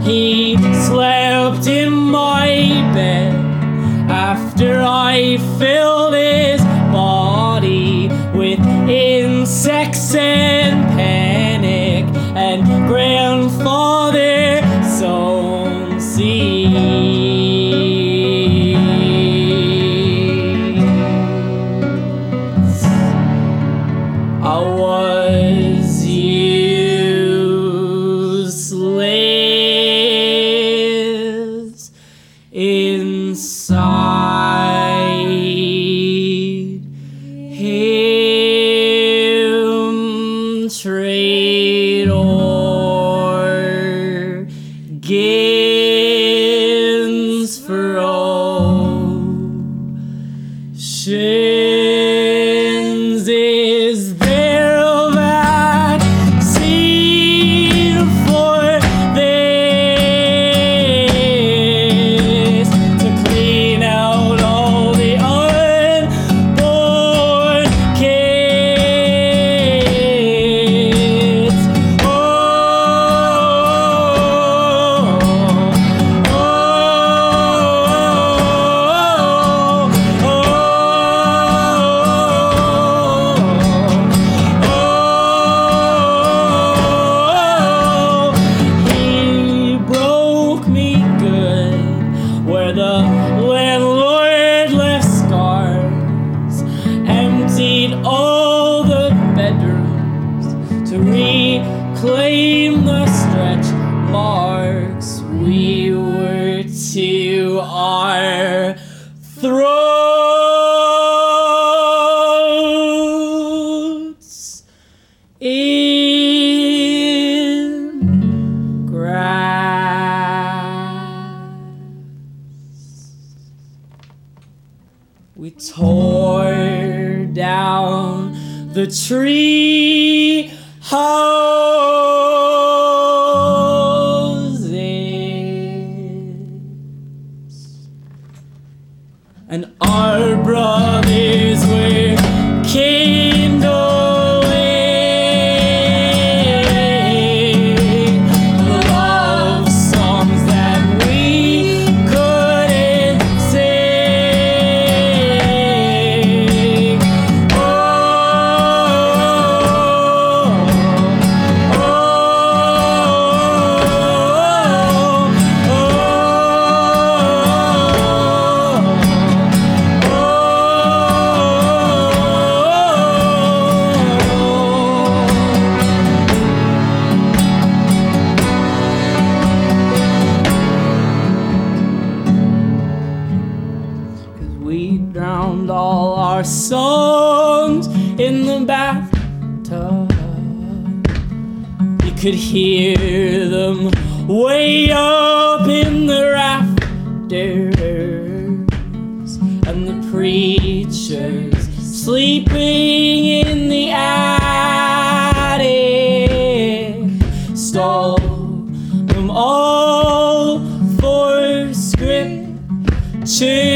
He slept in my bed after I filled his body with insects and panic and grandfather's own seeds. I was useless inside him, trade organs for oceans. Is there a vaccine for this, to clean out all the unborn kids? Oh, he broke me good where the landlord left scars, emptied all the bedrooms to reclaim the stretch marks we were to our throats in grass. We tore down the tree houses, and our brothers were kindling the love songs that we couldn't sing. Oh, oh, we drowned all our songs in the bathtub. You could hear them way up in the rafters, and the preachers sleeping in the attic stole them all for scripture.